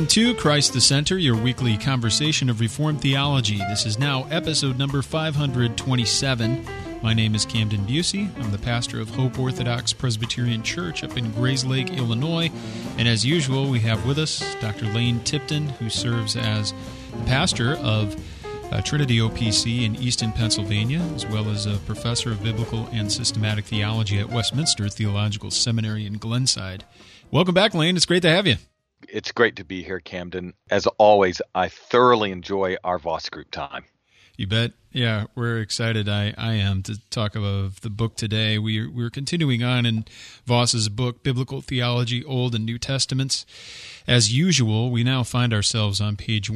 Welcome to Christ the Center, your weekly conversation of Reformed theology. This is now episode number 527. My name is Camden Busey. I'm the pastor of Hope Orthodox Presbyterian Church up in Grayslake, Illinois. And as usual, we have with us Dr. Lane Tipton, who serves as the pastor of Trinity OPC in Easton, Pennsylvania, as well as a professor of biblical and systematic theology at Westminster Theological Seminary in Glenside. Welcome back, Lane. It's great to have you. It's great to be here, Camden. As always, I thoroughly enjoy our Voss group time. You bet. Yeah, we're excited. I am to talk about the book today. We're continuing on in Voss's book, Biblical Theology, Old and New Testaments. As usual, we now find ourselves on page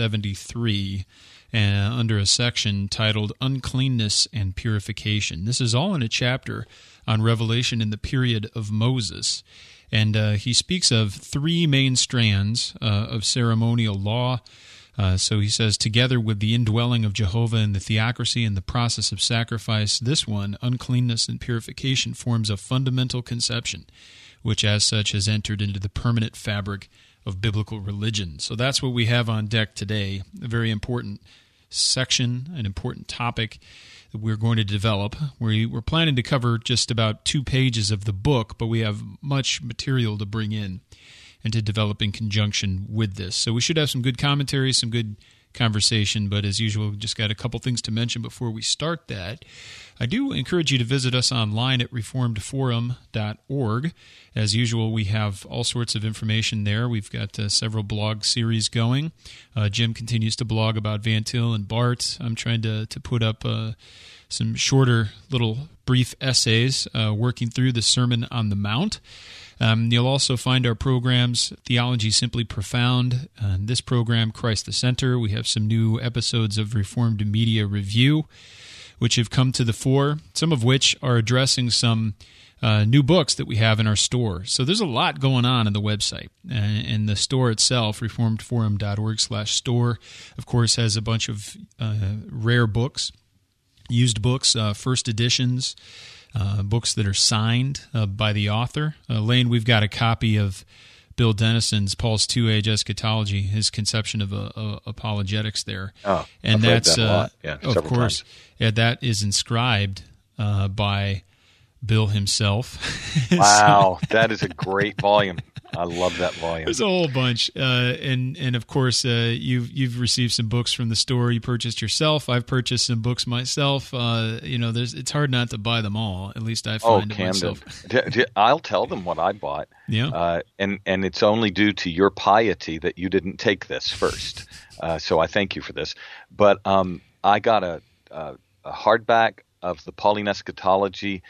173 under a section titled Uncleanness and Purification. This is all in a chapter on Revelation in the period of Moses. And he speaks of three main strands of ceremonial law. So he says, together with the indwelling of Jehovah in the theocracy and the process of sacrifice, this one, uncleanness and purification, forms a fundamental conception, which as such has entered into the permanent fabric of biblical religion. So that's what we have on deck today, a very important section, an important topic that we're going to develop. We're planning to cover just about 2 pages of the book, but we have much material to bring in and to develop in conjunction with this. So we should have some good commentary, some good conversation, but as usual, we've just got a couple things to mention before we start that. I do encourage you to visit us online at reformedforum.org. As usual, we have all sorts of information there. We've got several blog series going. Jim continues to blog about Van Til and Barth. I'm trying to put up some shorter little brief essays working through the Sermon on the Mount. You'll also find our programs, Theology Simply Profound, and this program, Christ the Center. We have some new episodes of Reformed Media Review, which have come to the fore, some of which are addressing some new books that we have in our store. So there's a lot going on in the website. And the store itself, reformedforum.org/store, of course, has a bunch of rare books, used books, first editions, books that are signed by the author. Lane, we've got a copy of Bill Dennison's Paul's Two-Age Eschatology, his conception of apologetics there. Oh, and I've that's read that a lot. Yeah, of course, times. Yeah, that is inscribed by Bill himself. Wow, that is a great volume. I love that volume. There's a whole bunch, and of course, you've received some books from the store. You purchased yourself. I've purchased some books myself. It's hard not to buy them all. At least I find it Camden. myself. I'll tell them what I bought. Yeah, and it's only due to your piety that you didn't take this first. So I thank you for this. But I got a hardback of the Pauline Eschatology,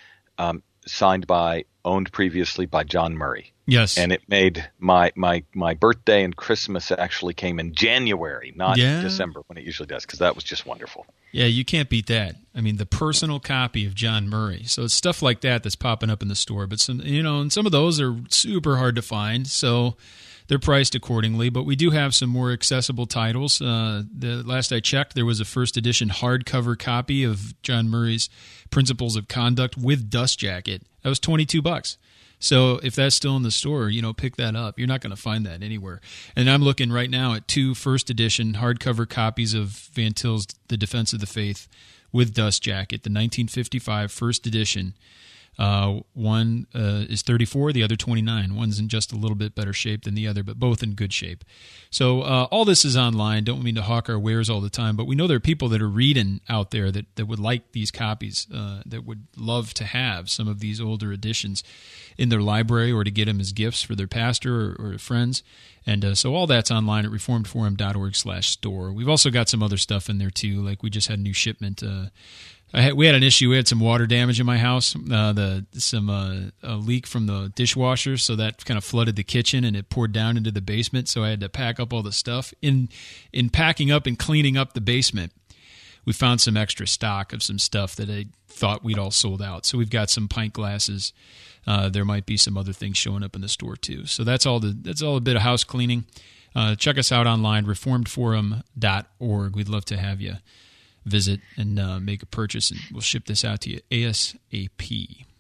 owned previously by John Murray. Yes. And it made my birthday and Christmas actually came in January, not December when it usually does, because that was just wonderful. Yeah, you can't beat that. I mean, the personal copy of John Murray. So it's stuff like that that's popping up in the store. But and some of those are super hard to find, so they're priced accordingly. But we do have some more accessible titles. The last I checked, there was a first edition hardcover copy of John Murray's Principles of Conduct with dust jacket. That was $22. So if that's still in the store, pick that up. You're not going to find that anywhere. And I'm looking right now at 2 first edition hardcover copies of Van Til's The Defense of the Faith with dust jacket, the 1955 first edition. One is 34, the other 29. One's in just a little bit better shape than the other, but both in good shape. So all this is online. Don't mean to hawk our wares all the time, but we know there are people that are reading out there that would like these copies, that would love to have some of these older editions in their library or to get them as gifts for their pastor or friends. And so all that's online at reformedforum.org/store. We've also got some other stuff in there too, like we just had a new shipment. We had an issue. We had some water damage in my house, a leak from the dishwasher, so that kind of flooded the kitchen and it poured down into the basement. So I had to pack up all the stuff. In packing up and cleaning up the basement, we found some extra stock of some stuff that I thought we'd all sold out. So we've got some pint glasses. There might be some other things showing up in the store too. So that's all a bit of house cleaning. Check us out online, reformedforum.org. We'd love to have you visit and make a purchase, and we'll ship this out to you ASAP.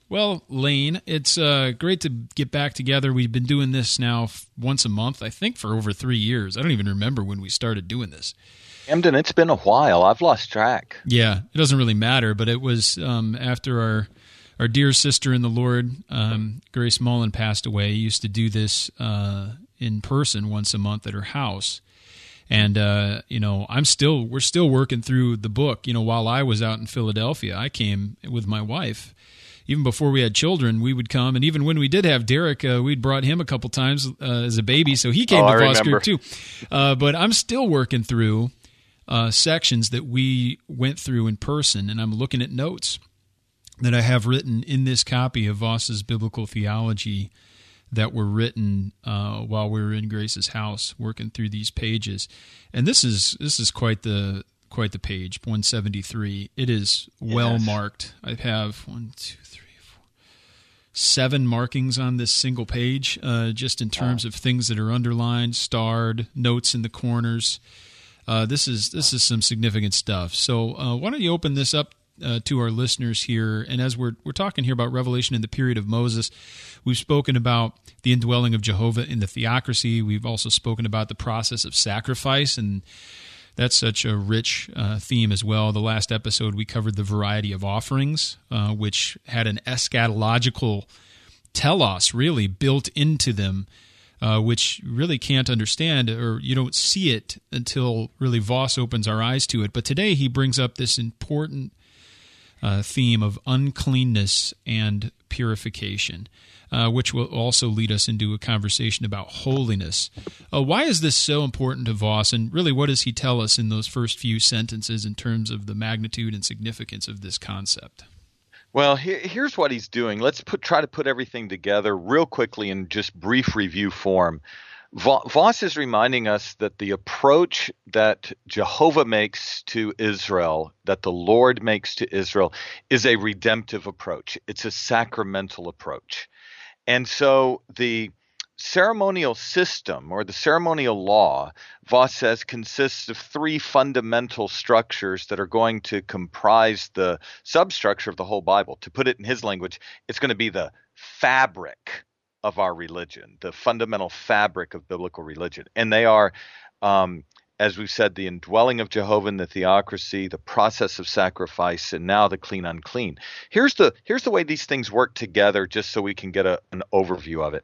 Well, Lane, it's great to get back together. We've been doing this now once a month, I think, for over 3 years. I don't even remember when we started doing this. Camden, it's been a while. I've lost track. Yeah, it doesn't really matter, but it was after our dear sister in the Lord, Grace Mullen, passed away. Used to do this in person once a month at her house. And, we're still working through the book. While I was out in Philadelphia, I came with my wife. Even before we had children, we would come. And even when we did have Derek, we'd brought him a couple times as a baby. So he came to Voss Group too. But I'm still working through sections that we went through in person. And I'm looking at notes that I have written in this copy of Voss's Biblical Theology that were written while we were in Grace's house, working through these pages. And this is quite the page, 173. It is well marked. I have 7 markings on this single page, just in terms of things that are underlined, starred, notes in the corners. This is some significant stuff. So why don't you open this up to our listeners here? And as we're talking here about Revelation in the period of Moses, we've spoken about the indwelling of Jehovah in the theocracy. We've also spoken about the process of sacrifice, and that's such a rich theme as well. The last episode, we covered the variety of offerings, which had an eschatological telos really built into them, which you really can't understand, or you don't see it until really Voss opens our eyes to it. But today he brings up this important theme of uncleanness and purification, which will also lead us into a conversation about holiness. Why is this so important to Voss, and really what does he tell us in those first few sentences in terms of the magnitude and significance of this concept? Well, here's what he's doing. Let's try to put everything together real quickly in just brief review form. Voss is reminding us that the approach that Jehovah makes to Israel, that the Lord makes to Israel, is a redemptive approach. It's a sacramental approach. And so the ceremonial system, or the ceremonial law, Voss says, consists of 3 fundamental structures that are going to comprise the substructure of the whole Bible. To put it in his language, it's going to be the fabric of our religion, the fundamental fabric of biblical religion. And they are, as we've said, the indwelling of Jehovah in the theocracy, the process of sacrifice, and now the clean unclean. Here's the way these things work together, just so we can get an overview of it.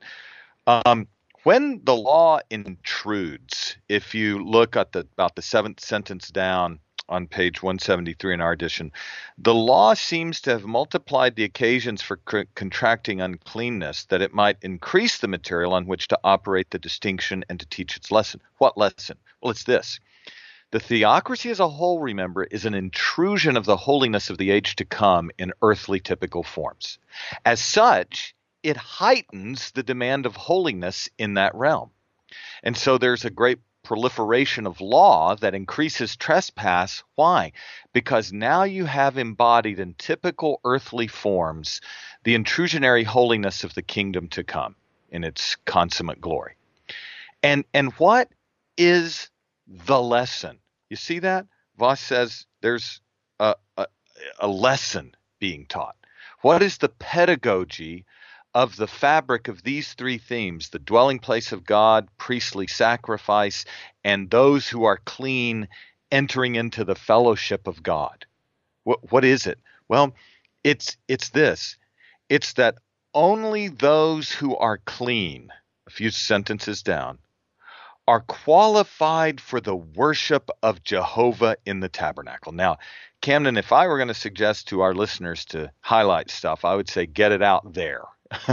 When the law intrudes, if you look at about the 7th sentence down on page 173 in our edition, the law seems to have multiplied the occasions for contracting uncleanness, that it might increase the material on which to operate the distinction and to teach its lesson. What lesson? Well, it's this. The theocracy as a whole, remember, is an intrusion of the holiness of the age to come in earthly typical forms. As such, it heightens the demand of holiness in that realm. And so there's a great proliferation of law that increases trespass. Why? Because now you have embodied in typical earthly forms the intrusionary holiness of the kingdom to come in its consummate glory. And what is the lesson? You see that? Voss says there's a lesson being taught. What is the pedagogy of the fabric of these 3 themes: the dwelling place of God, priestly sacrifice, and those who are clean entering into the fellowship of God? What is it? Well, it's this. It's that only those who are clean, a few sentences down, are qualified for the worship of Jehovah in the tabernacle. Now, Camden, if I were going to suggest to our listeners to highlight stuff, I would say get it out there.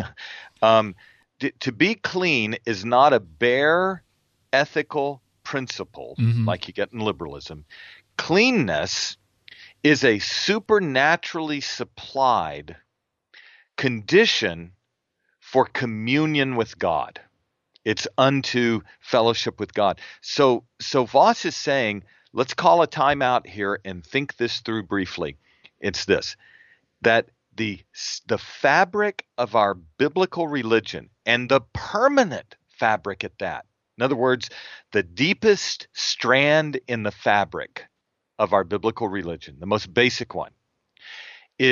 To be clean is not a bare ethical principle like you get in liberalism. Cleanness is a supernaturally supplied condition for communion with God. It's unto fellowship with God. So Voss is saying, let's call a time out here and think this through briefly. It's this, that the fabric of our biblical religion, and the permanent fabric at that, in other words, the deepest strand in the fabric of our biblical religion, the most basic one, is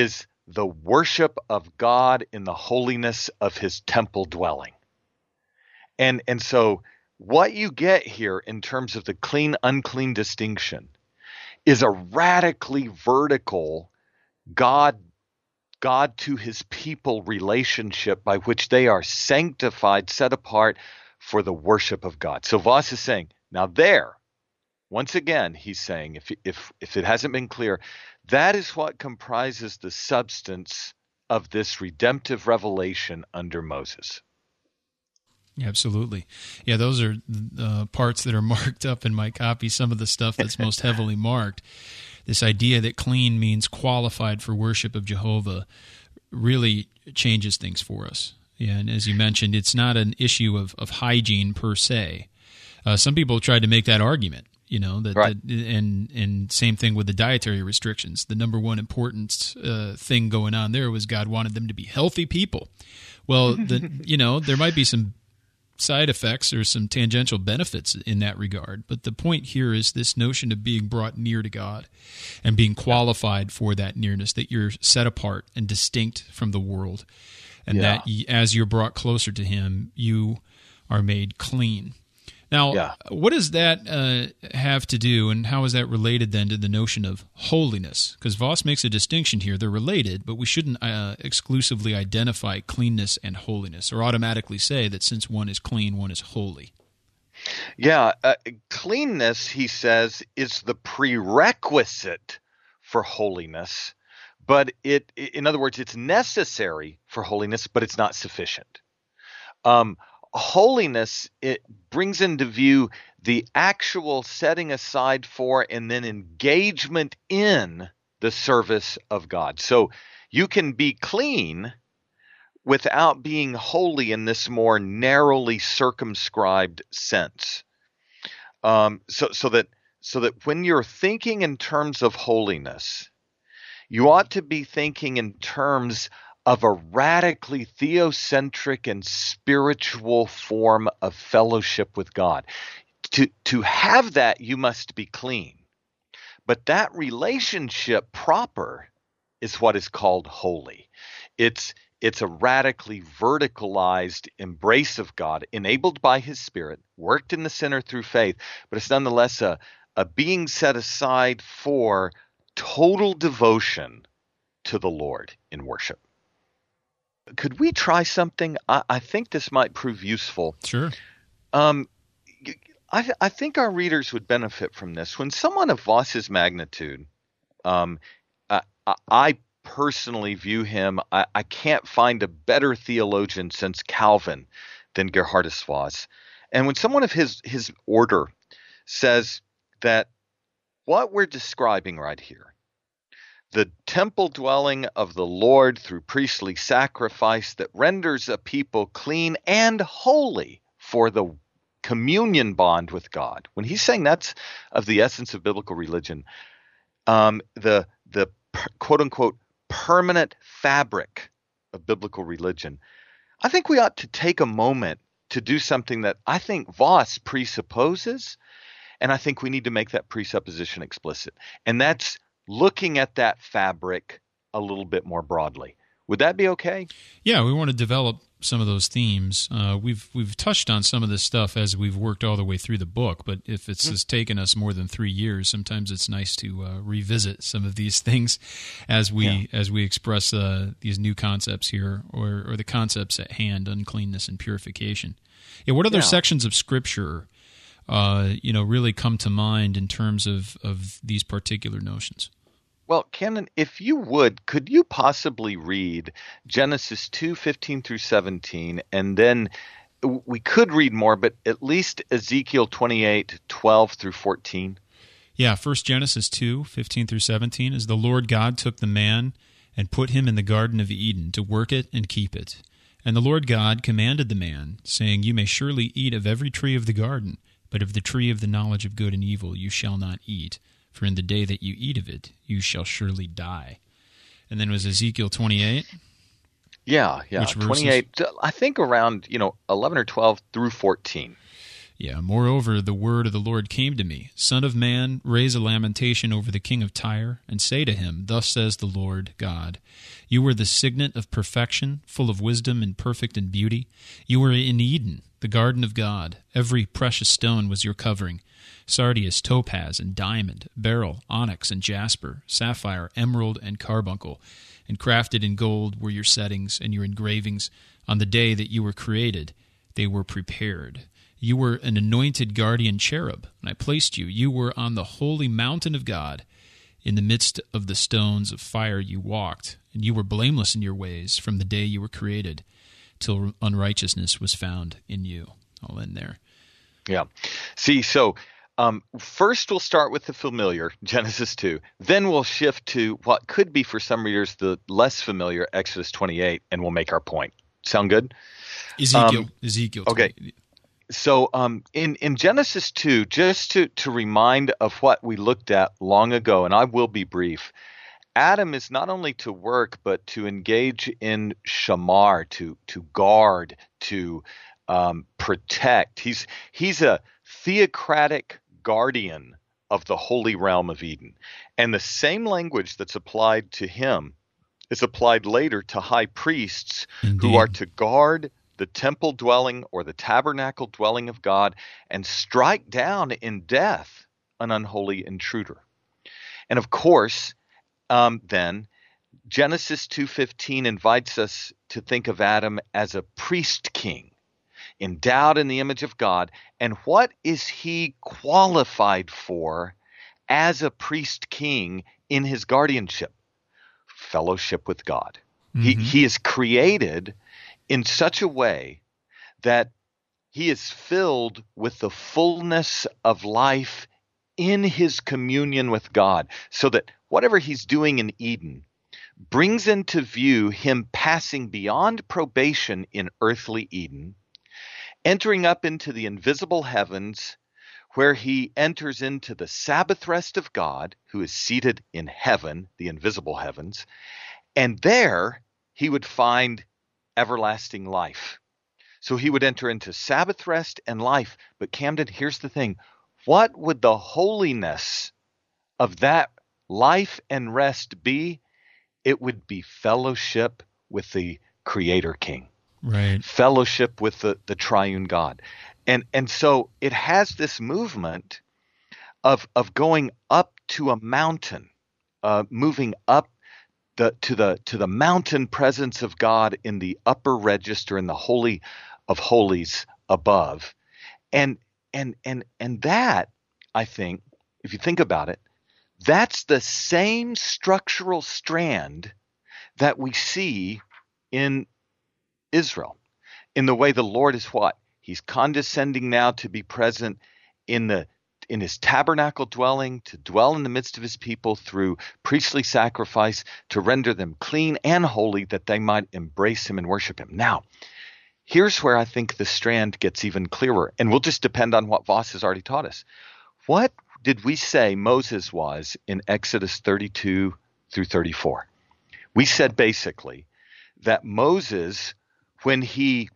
the worship of God in the holiness of his temple dwelling. And so what you get here in terms of the clean, unclean distinction is a radically vertical God to his people relationship by which they are sanctified, set apart for the worship of God. So Voss is saying, now there, once again, he's saying, if it hasn't been clear, that is what comprises the substance of this redemptive revelation under Moses. Absolutely. Yeah, those are parts that are marked up in my copy, some of the stuff that's most heavily marked. This idea that clean means qualified for worship of Jehovah really changes things for us. Yeah, and as you mentioned, it's not an issue of hygiene per se. Some people tried to make that argument, right. And same thing with the dietary restrictions. The number one important thing going on there was God wanted them to be healthy people. Well, there might be some side effects or some tangential benefits in that regard. But the point here is this notion of being brought near to God and being qualified for that nearness, that you're set apart and distinct from the world, and that as you're brought closer to him, you are made clean. Now, what does that have to do, and how is that related then to the notion of holiness? Because Voss makes a distinction here. They're related, but we shouldn't exclusively identify cleanness and holiness, or automatically say that since one is clean, one is holy. Yeah, cleanness, he says, is the prerequisite for holiness, but in other words, it's necessary for holiness, but it's not sufficient. Holiness, it brings into view the actual setting aside for and then engagement in the service of God. So you can be clean without being holy in this more narrowly circumscribed sense. So that when you're thinking in terms of holiness, you ought to be thinking in terms of a radically theocentric and spiritual form of fellowship with God. To have that, you must be clean. But that relationship proper is what is called holy. It's a radically verticalized embrace of God, enabled by his Spirit, worked in the sinner through faith, but it's nonetheless a being set aside for total devotion to the Lord in worship. Could we try something? I think this might prove useful. Sure. I think our readers would benefit from this. When someone of Voss's magnitude, I personally view him, I can't find a better theologian since Calvin than Gerhardus Voss. And when someone of his order says that what we're describing right here, the temple dwelling of the Lord through priestly sacrifice that renders a people clean and holy for the communion bond with God. When he's saying that's of the essence of biblical religion, the quote unquote permanent fabric of biblical religion, I think we ought to take a moment to do something that I think Voss presupposes, and I think we need to make that presupposition explicit. And that's looking at that fabric a little bit more broadly. Would that be okay? Yeah, we want to develop some of those themes. We've touched on some of this stuff as we've worked all the way through the book, but if it's has taken us more than 3 years, sometimes it's nice to revisit some of these things as we express these new concepts here, or the concepts at hand, uncleanness and purification. Yeah, what other sections of Scripture really come to mind in terms of these particular notions? Well, Canon, if you would, could you possibly read Genesis 2:15 through 17, and then we could read more, but at least Ezekiel 28:12 through 14? Yeah, first Genesis 2:15 through 17 is the Lord God took the man and put him in the Garden of Eden to work it and keep it. And the Lord God commanded the man, saying, You may surely eat of every tree of the garden, but of the tree of the knowledge of good and evil you shall not eat. For in the day that you eat of it, you shall surely die. And then was Ezekiel 28? Yeah. Which 28, I think around 11 or 12 through 14. Yeah, moreover, the word of the Lord came to me. Son of man, raise a lamentation over the king of Tyre, and say to him, Thus says the Lord God, You were the signet of perfection, full of wisdom and perfect in beauty. You were in Eden, the garden of God. Every precious stone was your covering. Sardius, topaz, and diamond, beryl, onyx, and jasper, sapphire, emerald, and carbuncle. And crafted in gold were your settings and your engravings. On the day that you were created, they were prepared. You were an anointed guardian cherub, and I placed you. You were on the holy mountain of God. In the midst of the stones of fire you walked, and you were blameless in your ways from the day you were created, till unrighteousness was found in you. I'll end there. Yeah. See, so first we'll start with the familiar, Genesis 2. Then we'll shift to what could be for some readers the less familiar, Exodus 28, and we'll make our point. Sound good? Ezekiel. Okay. So in Genesis 2, just to remind of what we looked at long ago, and I will be brief, Adam is not only to work, but to engage in shamar, to guard, to protect. He's a theocratic guardian of the holy realm of Eden. And the same language that's applied to him is applied later to high priests who are to guard the temple dwelling or the tabernacle dwelling of God and strike down in death an unholy intruder. And of course, then Genesis 2:15 invites us to think of Adam as a priest king, endowed in the image of God. And what is he qualified for as a priest king in his guardianship? Fellowship with God. Mm-hmm. He is created in such a way that he is filled with the fullness of life in his communion with God, so that whatever he's doing in Eden brings into view him passing beyond probation in earthly Eden, entering up into the invisible heavens, where he enters into the Sabbath rest of God, who is seated in heaven, the invisible heavens, and there he would find everlasting life. So he would enter into Sabbath rest and life. But Camden, here's the thing. What would the holiness of that life and rest be? It would be fellowship with the Creator King. Right. Fellowship with the triune God. And so it has this movement of going up to a mountain, moving up to the mountain presence of God in the upper register, in the Holy of Holies above. And that, I think, if you think about it, that's the same structural strand that we see in Israel, in the way the Lord is what? He's condescending now to be present in his tabernacle dwelling, to dwell in the midst of his people through priestly sacrifice, to render them clean and holy, that they might embrace him and worship him. Now, here's where I think the strand gets even clearer, and we'll just depend on what Voss has already taught us. What did we say Moses was in Exodus 32 through 34? We said basically that Moses, when he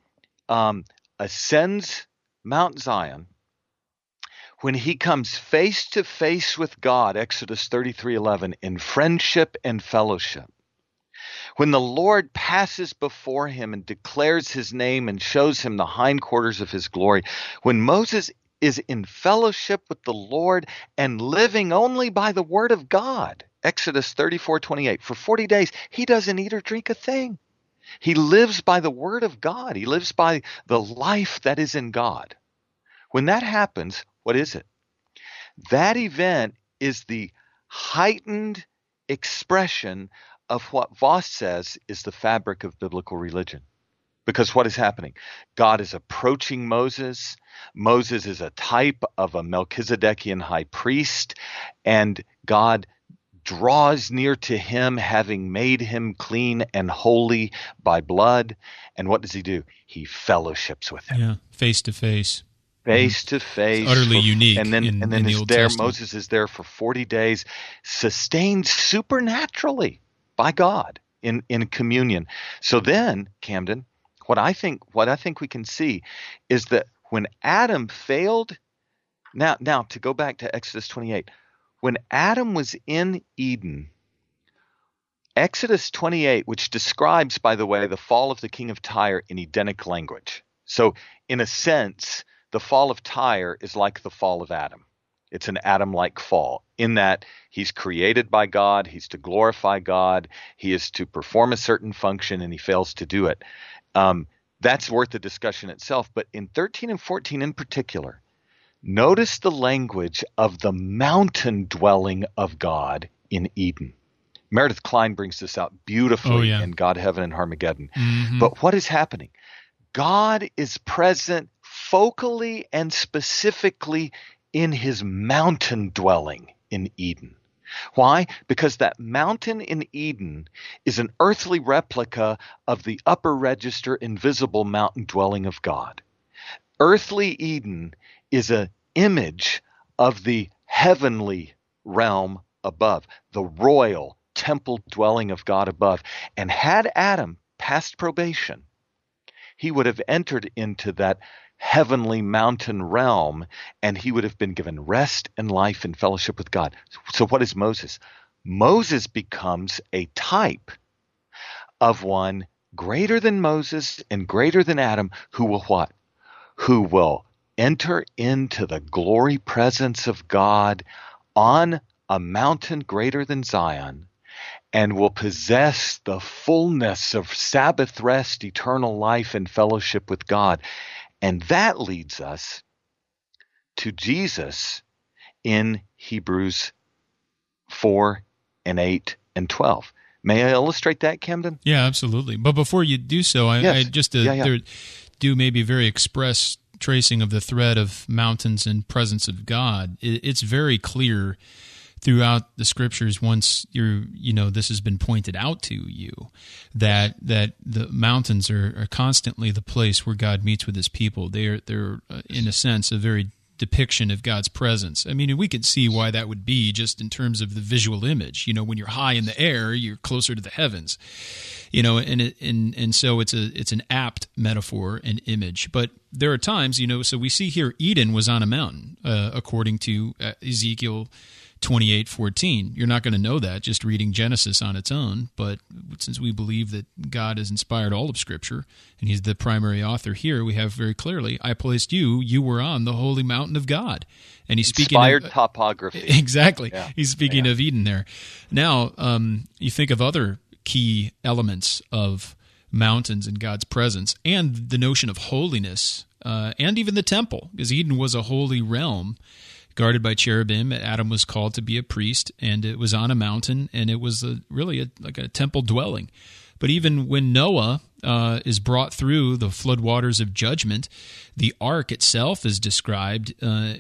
ascends Mount Zion, when he comes face to face with God, Exodus 33:11, in friendship and fellowship, when the Lord passes before him and declares his name and shows him the hindquarters of his glory, when Moses is in fellowship with the Lord and living only by the word of God, Exodus 34:28, for 40 days, he doesn't eat or drink a thing. He lives by the word of God. He lives by the life that is in God. When that happens, what is it? That event is the heightened expression of what Voss says is the fabric of biblical religion. Because what is happening? God is approaching Moses. Moses is a type of a Melchizedekian high priest, and God draws near to him, having made him clean and holy by blood. And what does he do? He fellowships with him. Yeah, face to face. Face to face. It's utterly unique. And then in the Old there, Testament. Moses is there for 40 days, sustained supernaturally by God in communion. So then, Camden, what I think we can see is that When Adam failed, now to go back to Exodus 28, when Adam was in Eden, Exodus 28, which describes, by the way, the fall of the king of Tyre in Edenic language. So in a sense, the fall of Tyre is like the fall of Adam. It's an Adam-like fall in that he's created by God, he's to glorify God, he is to perform a certain function, and he fails to do it. That's worth the discussion itself. But in 13 and 14 in particular, notice the language of the mountain dwelling of God in Eden. Meredith Kline brings this out beautifully in God, Heaven, and Armageddon. Mm-hmm. But what is happening? God is present focally and specifically in his mountain dwelling in Eden. Why? Because that mountain in Eden is an earthly replica of the upper register invisible mountain dwelling of God. Earthly Eden is an image of the heavenly realm above, the royal temple dwelling of God above. And had Adam passed probation, he would have entered into that heavenly mountain realm, and he would have been given rest and life and fellowship with God. So what is Moses? Moses becomes a type of one greater than Moses and greater than Adam, who will what? Who will enter into the glory presence of God on a mountain greater than Zion, and will possess the fullness of Sabbath rest, eternal life, and fellowship with God. And that leads us to Jesus in Hebrews 4 and 8 and 12. May I illustrate that, Camden? Yeah, absolutely. But before you do so, I just do maybe very express tracing of the thread of mountains and presence of God. It's very clear throughout the scriptures, once this has been pointed out to you, that the mountains are constantly the place where God meets with his people. They're in a sense a very depiction of God's presence. I mean, we could see why that would be just in terms of the visual image. When you're high in the air, you're closer to the heavens. And so it's an apt metaphor and image. But there are times, so we see here Eden was on a mountain, according to Ezekiel 28:14. You're not going to know that just reading Genesis on its own, but since we believe that God has inspired all of Scripture, and he's the primary author here, we have very clearly, I placed you were on the holy mountain of God. And he's speaking inspired topography. Exactly. Yeah. He's speaking of Eden there. Now, you think of other key elements of mountains and God's presence, and the notion of holiness, and even the temple, because Eden was a holy realm, guarded by cherubim. Adam was called to be a priest, and it was on a mountain, and it was really like a temple dwelling. But even when Noah is brought through the floodwaters of judgment, the ark itself is described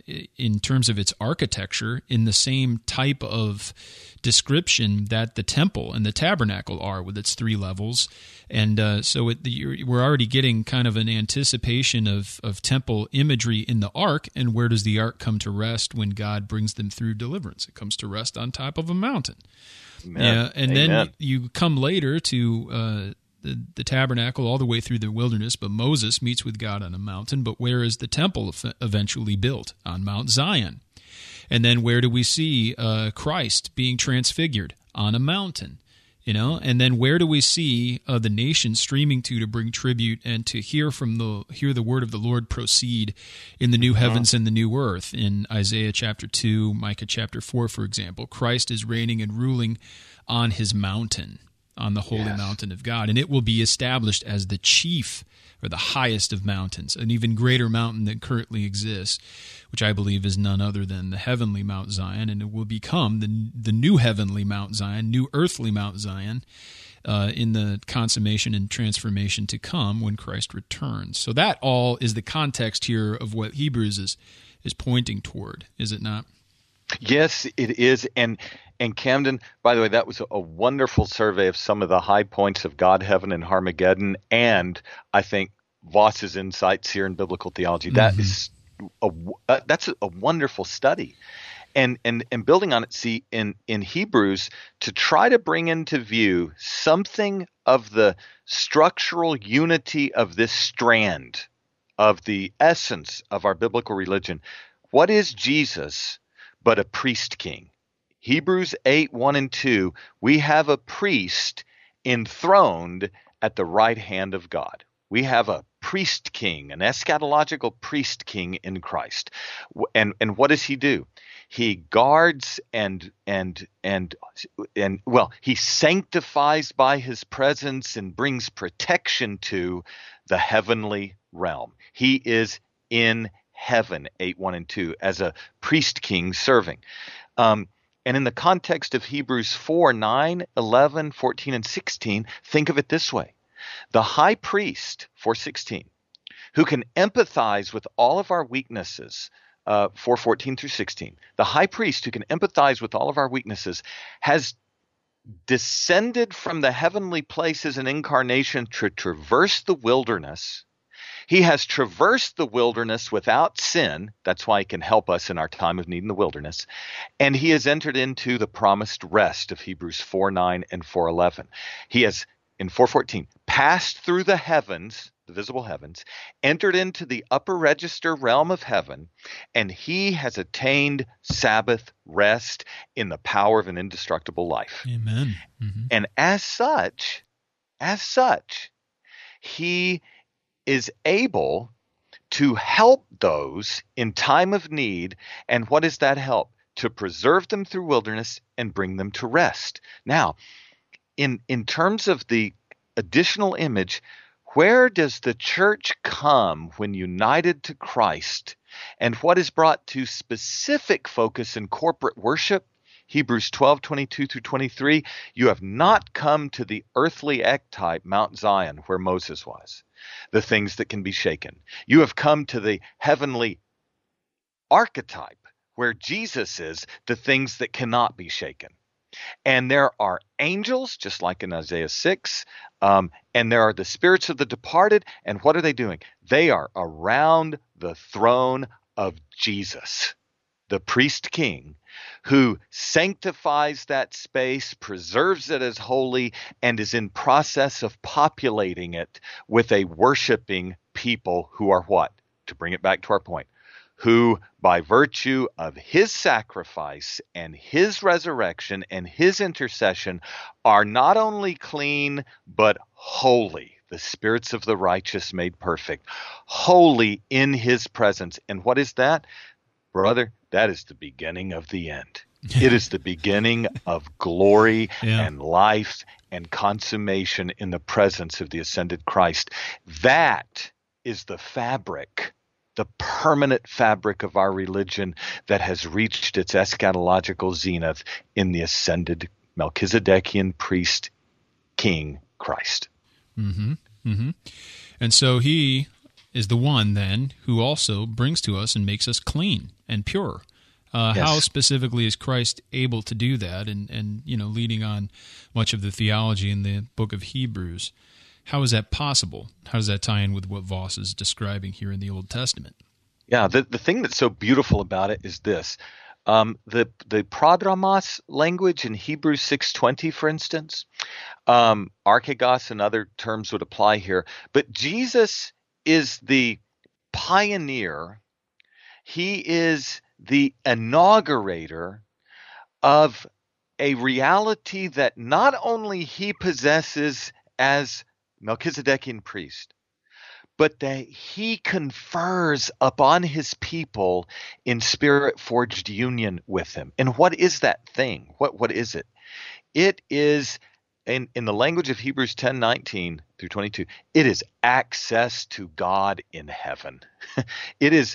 in terms of its architecture in the same type of description that the temple and the tabernacle are, with its 3 levels. And so we're already getting kind of an anticipation of temple imagery in the ark. And where does the ark come to rest when God brings them through deliverance? It comes to rest on top of a mountain. Amen. Yeah, and Amen. Then you come later to the tabernacle all the way through the wilderness, but Moses meets with God on a mountain. But where is the temple eventually built? On Mount Zion. And then where do we see Christ being transfigured? On a mountain. And then where do we see the nation streaming to bring tribute and to hear the word of the Lord proceed in the new heavens and the new earth? In Isaiah chapter 2, Micah chapter 4, for example, Christ is reigning and ruling on his mountain, on the holy mountain of God, and it will be established as the chief or the highest of mountains, an even greater mountain than currently exists, which I believe is none other than the heavenly Mount Zion, and it will become the new heavenly Mount Zion, new earthly Mount Zion, in the consummation and transformation to come when Christ returns. So that all is the context here of what Hebrews is pointing toward, is it not? Yes, it is. And Camden, by the way, that was a wonderful survey of some of the high points of God, Heaven, and Armageddon, and I think Voss's insights here in biblical theology. That is that's a wonderful study. And building on it, see, in Hebrews, to try to bring into view something of the structural unity of this strand of the essence of our biblical religion. What is Jesus but a priest king? Hebrews 8, 1 and 2, we have a priest enthroned at the right hand of God. We have a priest king, an eschatological priest king in Christ. And what does he do? He guards and he sanctifies by his presence and brings protection to the heavenly realm. He is in heaven, 8, 1 and 2, as a priest king serving. And in the context of Hebrews 4, 9, 11, 14, and 16, think of it this way. The high priest, 4:16, who can empathize with all of our weaknesses, 4:14 through 16, the high priest who can empathize with all of our weaknesses has descended from the heavenly places in incarnation to traverse the wilderness. He has traversed the wilderness without sin. That's why he can help us in our time of need in the wilderness. And he has entered into the promised rest of Hebrews 4:9 and 4:11. He has, in 4:14, passed through the heavens, the visible heavens, entered into the upper register realm of heaven, and he has attained Sabbath rest in the power of an indestructible life. Amen. Mm-hmm. And as such, he is able to help those in time of need. And what is that help? To preserve them through wilderness and bring them to rest. Now, in terms of the additional image, where does the church come when united to Christ? And what is brought to specific focus in corporate worship? Hebrews 12, 22 through 23, you have not come to the earthly ectype, Mount Zion, where Moses was, the things that can be shaken. You have come to the heavenly archetype, where Jesus is, the things that cannot be shaken. And there are angels, just like in Isaiah 6, and there are the spirits of the departed. And what are they doing? They are around the throne of Jesus, the priest king, who sanctifies that space, preserves it as holy, and is in process of populating it with a worshiping people who are what? To bring it back to our point, who by virtue of his sacrifice and his resurrection and his intercession are not only clean, but holy. The spirits of the righteous made perfect, holy in his presence. And what is that? Brother, that is the beginning of the end. It is the beginning of glory and life and consummation in the presence of the ascended Christ. That is the fabric, the permanent fabric of our religion that has reached its eschatological zenith in the ascended Melchizedekian priest king Christ. Mm-hmm. Mm-hmm. And so he is the one then who also brings to us and makes us clean and pure. Yes. How specifically is Christ able to do that? And leading on much of the theology in the book of Hebrews, how is that possible? How does that tie in with what Voss is describing here in the Old Testament? Yeah, the thing that's so beautiful about it is this. The prodromos language in Hebrews 6:20, for instance, archegos and other terms would apply here. But Jesus is the pioneer. He is the inaugurator of a reality that not only he possesses as Melchizedekian priest, but that he confers upon his people in spirit-forged union with him. And what is that thing? What is it? It is, in the language of Hebrews 10:19 through 22, it is access to God in heaven. It is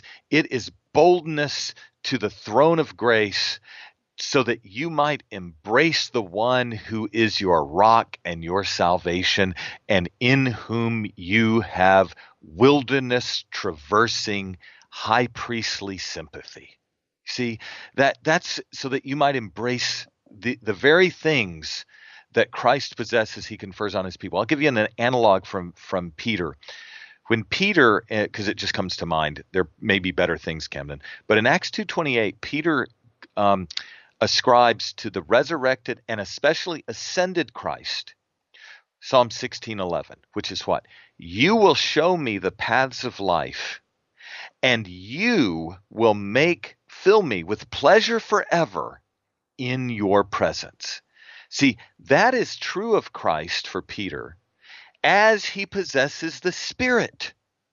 boldness to the throne of grace, so that you might embrace the one who is your rock and your salvation, and in whom you have wilderness traversing high priestly sympathy. See, that's so that you might embrace the very things that Christ possesses, he confers on his people. I'll give you an analog from Peter. When Peter, because it just comes to mind, there may be better things, Camden, but in Acts 2:28, Peter ascribes to the resurrected and especially ascended Christ Psalm 16:11, which is what? You will show me the paths of life, and you will fill me with pleasure forever in your presence. See, that is true of Christ for Peter as he possesses the Spirit,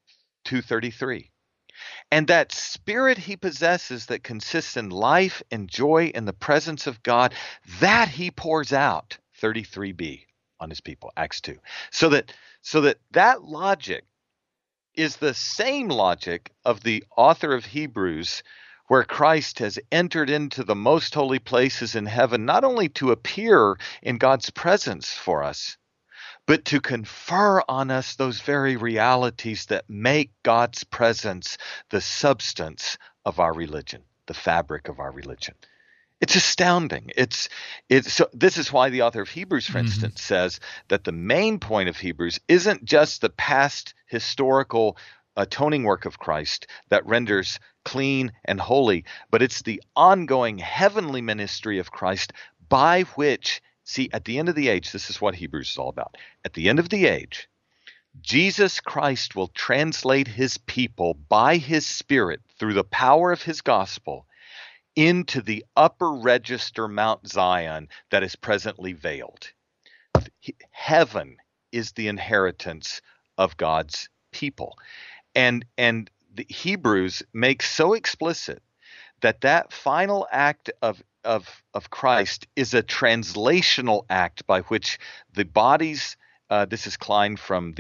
2:33. And that Spirit he possesses that consists in life and joy in the presence of God, that he pours out, 33b, on his people, Acts 2. So that logic is the same logic of the author of Hebrews, where Christ has entered into the most holy places in heaven, not only to appear in God's presence for us, but to confer on us those very realities that make God's presence the substance of our religion, the fabric of our religion. It's astounding. So this is why the author of Hebrews, for instance, says that the main point of Hebrews isn't just the past historical atoning work of Christ that renders clean and holy, but it's the ongoing heavenly ministry of Christ by which, see, at the end of the age, this is what Hebrews is all about. At the end of the age, Jesus Christ will translate his people by his Spirit through the power of his gospel into the upper register Mount Zion that is presently veiled. Heaven is the inheritance of God's people. And the Hebrews makes so explicit that final act of Christ is a translational act by which the bodies, this is Klein from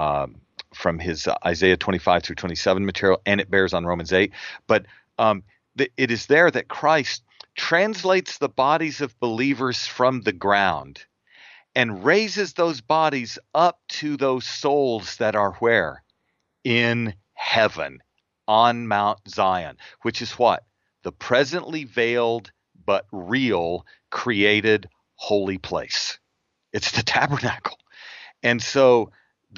his Isaiah 25 through 27 material, and it bears on Romans 8, but it is there that Christ translates the bodies of believers from the ground and raises those bodies up to those souls that are where? In heaven, on Mount Zion, which is what? The presently veiled but real created holy place. It's the tabernacle. And so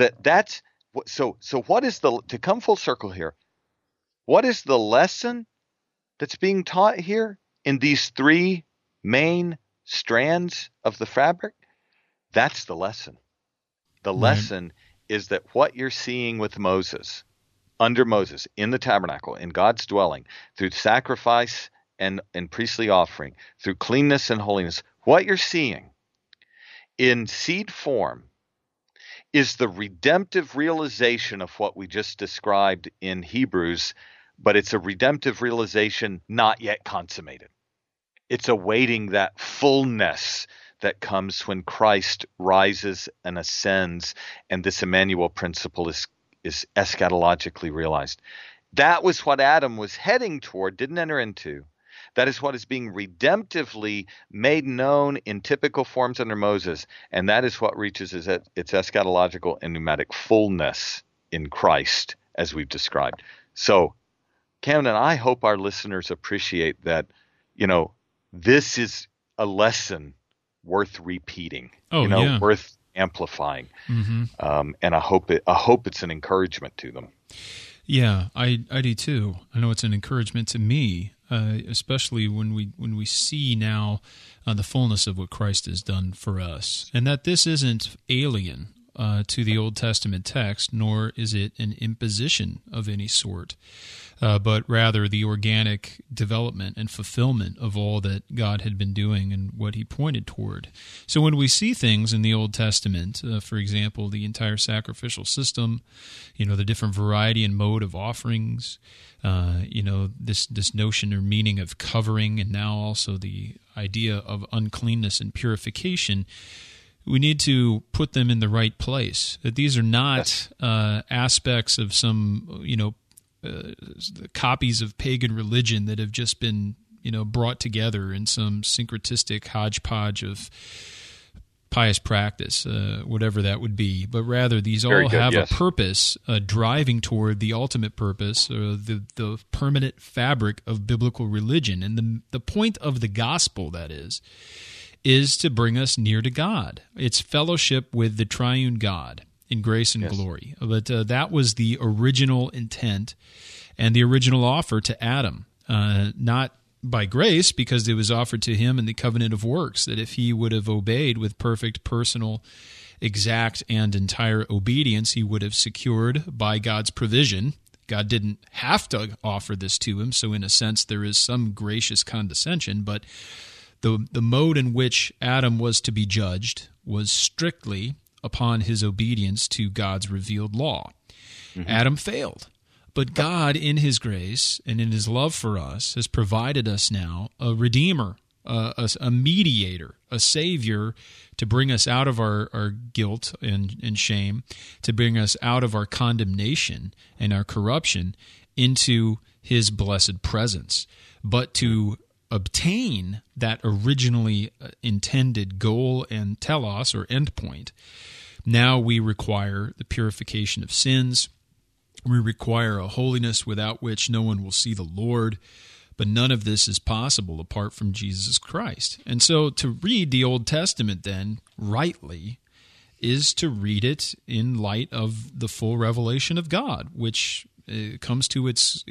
what is to come full circle here, what is the lesson that's being taught here in these three main strands of the fabric? That's the lesson. The lesson is that what you're seeing with Moses, under Moses, in the tabernacle, in God's dwelling, through sacrifice and priestly offering, through cleanness and holiness, what you're seeing in seed form is the redemptive realization of what we just described in Hebrews, but it's a redemptive realization not yet consummated. It's awaiting that fullness that comes when Christ rises and ascends, and this Emmanuel principle is eschatologically realized. That was what Adam was heading toward, didn't enter into. That is what is being redemptively made known in typical forms under Moses, and that is what reaches its eschatological and pneumatic fullness in Christ, as we've described. So, Camden, I hope our listeners appreciate that, this is a lesson worth repeating, worth amplifying. And I hope it's an encouragement to them. Yeah, I do too. I know it's an encouragement to me, especially when we see now the fullness of what Christ has done for us, and that this isn't alien to the Old Testament text, nor is it an imposition of any sort, but rather the organic development and fulfillment of all that God had been doing and what he pointed toward. So when we see things in the Old Testament, for example, the entire sacrificial system, the different variety and mode of offerings, this notion or meaning of covering, and now also the idea of uncleanness and purification, we need to put them in the right place. That these are not aspects of some, copies of pagan religion that have just been, brought together in some syncretistic hodgepodge of pious practice, whatever that would be. But rather, these all have a purpose, driving toward the ultimate purpose, or the permanent fabric of biblical religion. And the point of the gospel, that is to bring us near to God. It's fellowship with the triune God in grace and glory. But that was the original intent and the original offer to Adam, not by grace, because it was offered to him in the covenant of works, that if he would have obeyed with perfect personal exact and entire obedience he would have secured by God's provision. God didn't have to offer this to him, so in a sense there is some gracious condescension, but the mode in which Adam was to be judged was strictly upon his obedience to God's revealed law. Adam failed, but God, in his grace and in his love for us, has provided us now a Redeemer, a mediator, a Savior to bring us out of our guilt and shame, to bring us out of our condemnation and our corruption into his blessed presence. But to obtain that originally intended goal and telos, or endpoint, now we require the purification of sins. We require a holiness without which no one will see the Lord. But none of this is possible apart from Jesus Christ. And so to read the Old Testament then rightly is to read it in light of the full revelation of God, which comes to its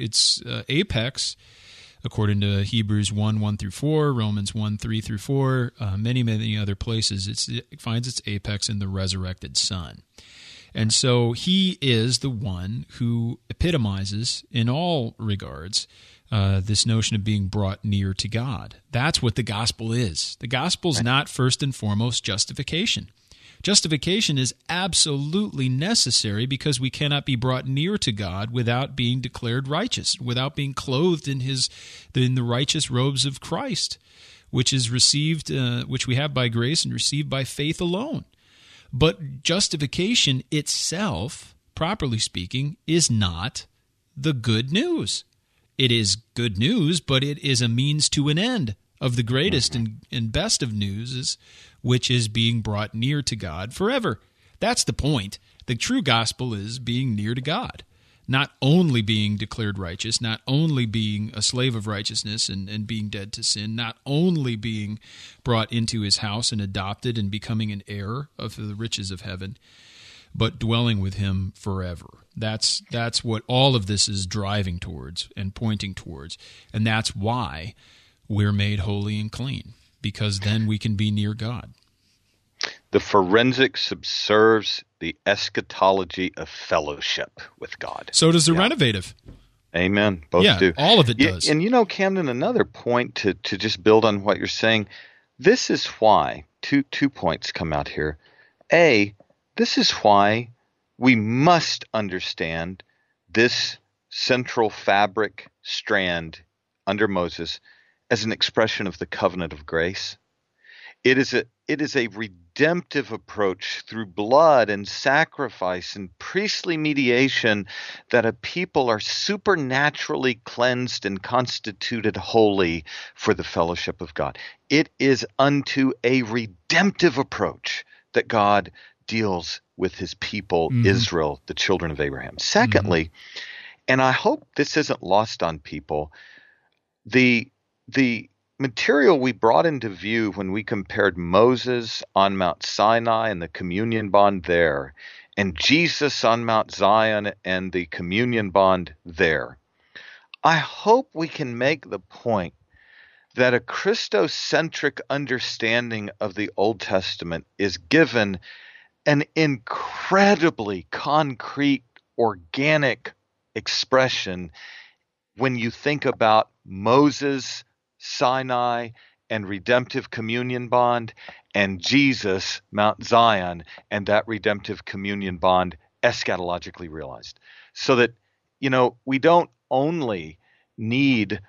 apex according to Hebrews 1 through 4, Romans 1, 3 through 4, many other places. It finds its apex in the resurrected Son. And so he is the one who epitomizes in all regards this notion of being brought near to God. That's what the gospel is. The gospel is not first and foremost justification. Justification is absolutely necessary because we cannot be brought near to God without being declared righteous, without being clothed in the righteous robes of Christ, which is received, which we have by grace and received by faith alone. But justification itself, properly speaking, is not the good news. It is good news, but it is a means to an end of the greatest and best of news, which is being brought near to God forever. That's the point. The true gospel is being near to God, not only being declared righteous, not only being a slave of righteousness and being dead to sin, not only being brought into his house and adopted and becoming an heir of the riches of heaven, but dwelling with him forever. That's what all of this is driving towards and pointing towards, and that's why we're made holy and clean, because then we can be near God. The forensic subserves the eschatology of fellowship with God. So does the renovative. Amen. Both do. All of it does. And Camden, another point to just build on what you're saying, this is why, two points come out here. A, this is why we must understand this central fabric strand under Moses as an expression of the covenant of grace. It is a redemptive approach through blood and sacrifice and priestly mediation that a people are supernaturally cleansed and constituted holy for the fellowship of God. It is unto a redemptive approach that God deals with his people, Israel, the children of Abraham. Secondly, and I hope this isn't lost on people, the material we brought into view when we compared Moses on Mount Sinai and the communion bond there, and Jesus on Mount Zion and the communion bond there, I hope we can make the point that a Christocentric understanding of the Old Testament is given an incredibly concrete, organic expression when you think about Moses, Sinai, and redemptive communion bond, and Jesus, Mount Zion, and that redemptive communion bond eschatologically realized. So that, we don't only need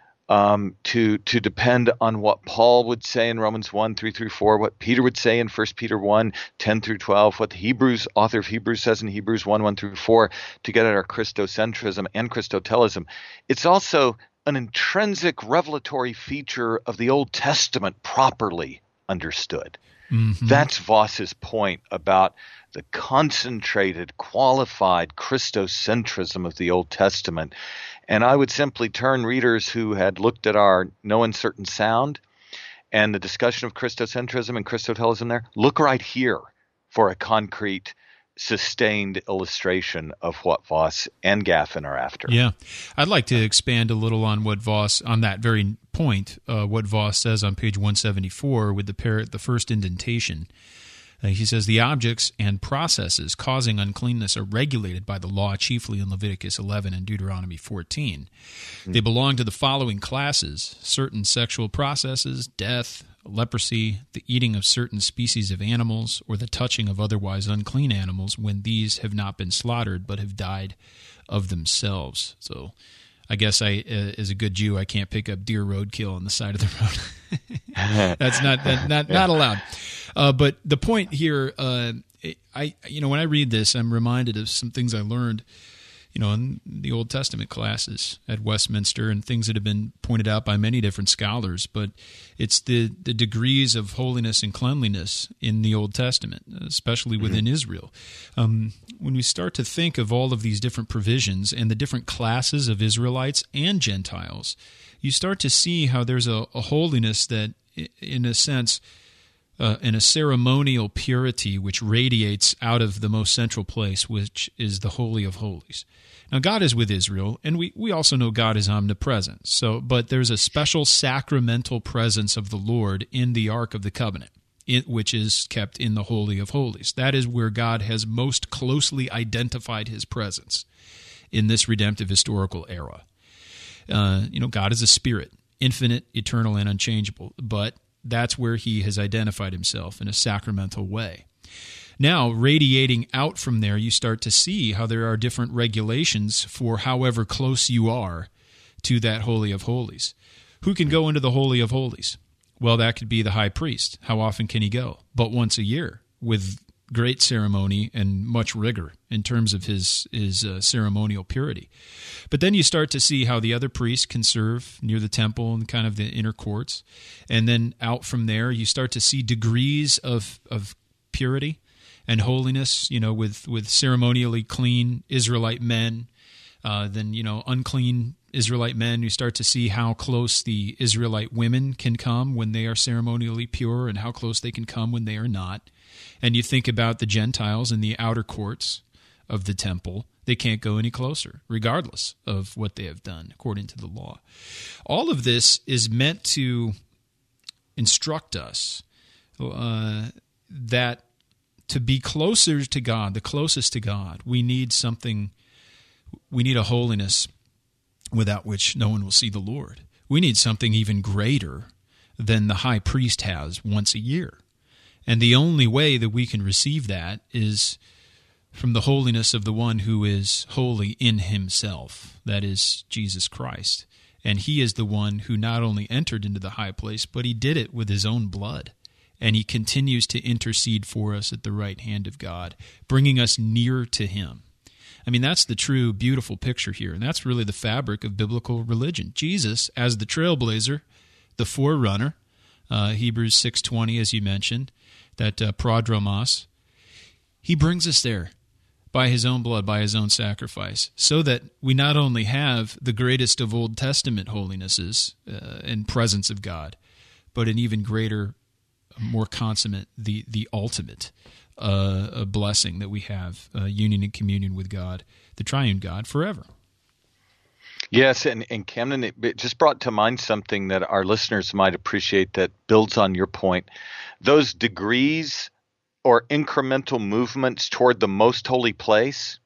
to depend on what Paul would say in Romans 1, 3 through 4, what Peter would say in 1 Peter 1, 10 through 12, what the author of Hebrews says in Hebrews 1, 1 through 4, to get at our Christocentrism and Christotelism. It's also an intrinsic revelatory feature of the Old Testament properly understood. That's Voss's point about the concentrated, qualified Christocentrism of the Old Testament. And I would simply turn readers who had looked at our No Uncertain Sound and the discussion of Christocentrism and Christotelism there, look right here for a concrete, sustained illustration of what Voss and Gaffin are after. Yeah. I'd like to expand a little on what Voss, on that very point, what Voss says on page 174 with the first indentation. He says the objects and processes causing uncleanness are regulated by the law, chiefly in Leviticus 11 and Deuteronomy 14. They belong to the following classes: certain sexual processes, death, leprosy, the eating of certain species of animals, or the touching of otherwise unclean animals when these have not been slaughtered but have died of themselves. So I guess as a good Jew, I can't pick up deer roadkill on the side of the road. That's not allowed. But the point here, when I read this, I'm reminded of some things I learned, in the Old Testament classes at Westminster, and things that have been pointed out by many different scholars. But it's the degrees of holiness and cleanliness in the Old Testament, especially within Israel. When we start to think of all of these different provisions and the different classes of Israelites and Gentiles, you start to see how there's a holiness that, in a sense, in a ceremonial purity which radiates out of the most central place, which is the Holy of Holies. Now, God is with Israel, and we also know God is omnipresent. But there's a special sacramental presence of the Lord in the Ark of the Covenant, which is kept in the Holy of Holies. That is where God has most closely identified his presence in this redemptive historical era. God is a spirit, infinite, eternal, and unchangeable, but that's where he has identified himself in a sacramental way. Now, radiating out from there, you start to see how there are different regulations for however close you are to that Holy of Holies. Who can go into the Holy of Holies? Well, that could be the high priest. How often can he go? But once a year, with great ceremony and much rigor in terms of his ceremonial purity. But then you start to see how the other priests can serve near the temple and kind of the inner courts. And then out from there, you start to see degrees of purity and holiness, with ceremonially clean Israelite men, then, unclean Israelite men. You start to see how close the Israelite women can come when they are ceremonially pure and how close they can come when they are not. And you think about the Gentiles in the outer courts of the temple. They can't go any closer, regardless of what they have done, according to the law. All of this is meant to instruct us that to be closer to God, the closest to God, we need a holiness without which no one will see the Lord. We need something even greater than the high priest has once a year. And the only way that we can receive that is from the holiness of the one who is holy in himself, that is Jesus Christ. And he is the one who not only entered into the high place, but he did it with his own blood. And he continues to intercede for us at the right hand of God, bringing us near to him. I mean, that's the true, beautiful picture here, and that's really the fabric of biblical religion. Jesus, as the trailblazer, the forerunner, Hebrews 6:20, as you mentioned, that prodromos, he brings us there by his own blood, by his own sacrifice, so that we not only have the greatest of Old Testament holinesses and presence of God, but an even greater, more consummate, the ultimate blessing that we have, union and communion with God, the triune God, forever. Yes, and Camden, it just brought to mind something that our listeners might appreciate that builds on your point. Those degrees or incremental movements toward the most holy place,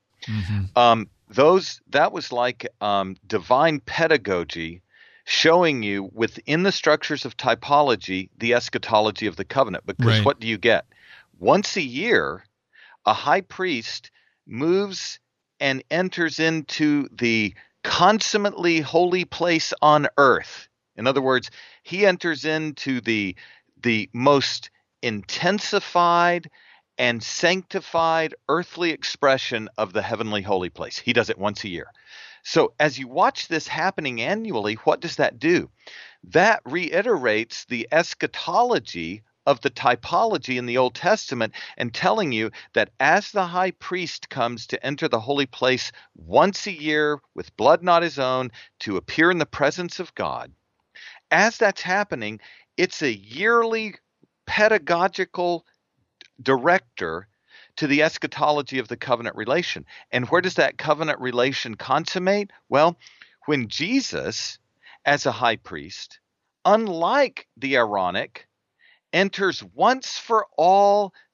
that was like divine pedagogy showing you within the structures of typology the eschatology of the covenant. Because What do you get? Once a year, a high priest moves and enters into the consummately holy place on earth. In other words, he enters into the most intensified and sanctified earthly expression of the heavenly holy place. He does it once a year. So as you watch this happening annually, what does that do? That reiterates the eschatology of the typology in the Old Testament and telling you that as the high priest comes to enter the holy place once a year with blood not his own to appear in the presence of God, as that's happening, it's a yearly pedagogical director to the eschatology of the covenant relation. And where does that covenant relation consummate? Well, when Jesus, as a high priest, unlike the Aaronic, enters once for all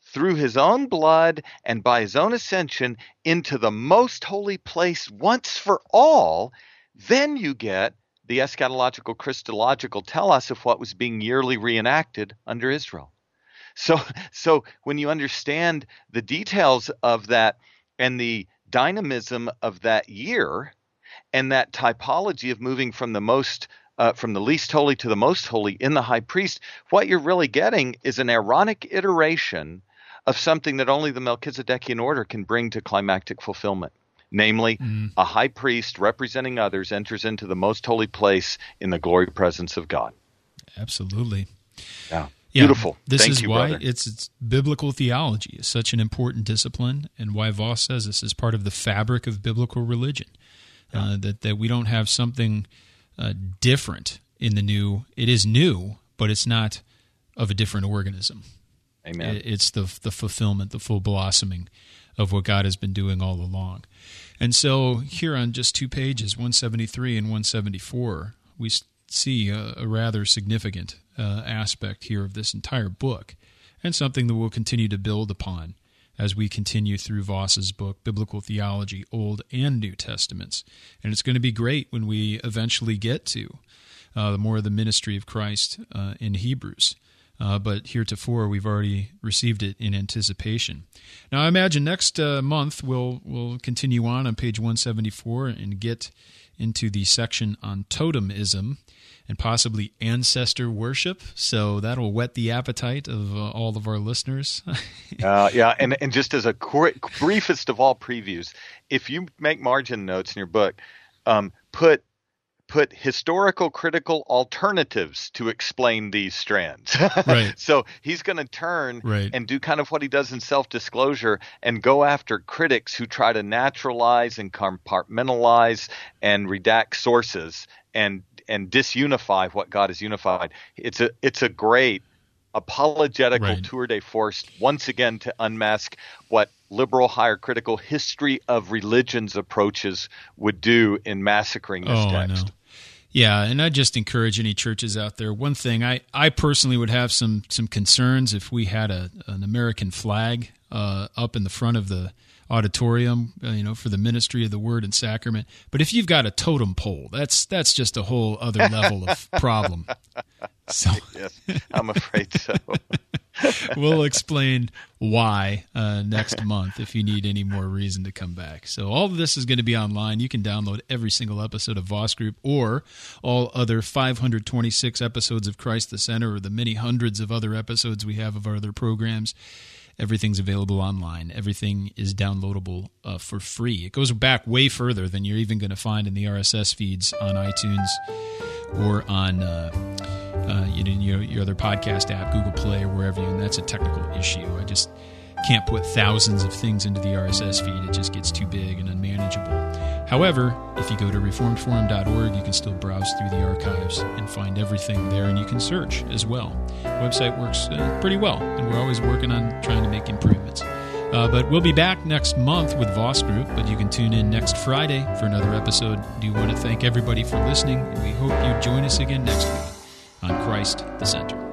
through his own blood and by his own ascension into the most holy place once for all, then you get the eschatological Christological telos of what was being yearly reenacted under Israel. So when you understand the details of that and the dynamism of that year and that typology of moving from the least holy to the most holy in the high priest, what you're really getting is an Aaronic iteration of something that only the Melchizedekian order can bring to climactic fulfillment. Namely, a high priest representing others enters into the most holy place in the glory presence of God. Absolutely. Yeah. Yeah, beautiful. This Thank is you, why brother. it's biblical theology is such an important discipline, and why Voss says this is part of the fabric of biblical religion. That we don't have something different in the new. It is new, but it's not of a different organism. Amen. It's the fulfillment, the full blossoming of what God has been doing all along. And so here on just 2 pages, 173 and 174, we see a rather significant aspect here of this entire book, and something that we'll continue to build upon as we continue through Voss's book, Biblical Theology, Old and New Testaments. And it's going to be great when we eventually get to more of the ministry of Christ in Hebrews. But heretofore, we've already received it in anticipation. Now, I imagine next month we'll continue on page 174 and get into the section on totemism and possibly ancestor worship. So that'll whet the appetite of all of our listeners. Yeah, and just as a briefest of all previews, if you make margin notes in your book, put historical critical alternatives to explain these strands. Right. So he's going to turn and do kind of what he does in self-disclosure and go after critics who try to naturalize and compartmentalize and redact sources and disunify what God has unified. It's a great apologetical tour de force once again to unmask what liberal higher critical history of religions approaches would do in massacring this text. I know. Yeah, and I just encourage any churches out there. One thing, I personally would have some concerns if we had an American flag up in the front of the auditorium, for the ministry of the Word and Sacrament. But if you've got a totem pole, that's just a whole other level of problem. So yes, I'm afraid so. We'll explain why next month if you need any more reason to come back. So all of this is going to be online. You can download every single episode of Voss Group or all other 526 episodes of Christ the Center or the many hundreds of other episodes we have of our other programs. Everything's available online. Everything is downloadable for free. It goes back way further than you're even going to find in the RSS feeds on iTunes or on your other podcast app, Google Play or wherever. And that's a technical issue. I just can't put thousands of things into the RSS feed. It just gets too big and unmanageable. However, if you go to reformedforum.org, you can still browse through the archives and find everything there, and you can search as well. The website works pretty well, and we're always working on trying to make improvements. But we'll be back next month with Voss Group, but you can tune in next Friday for another episode. I do want to thank everybody for listening, and we hope you join us again next week on Christ the Center.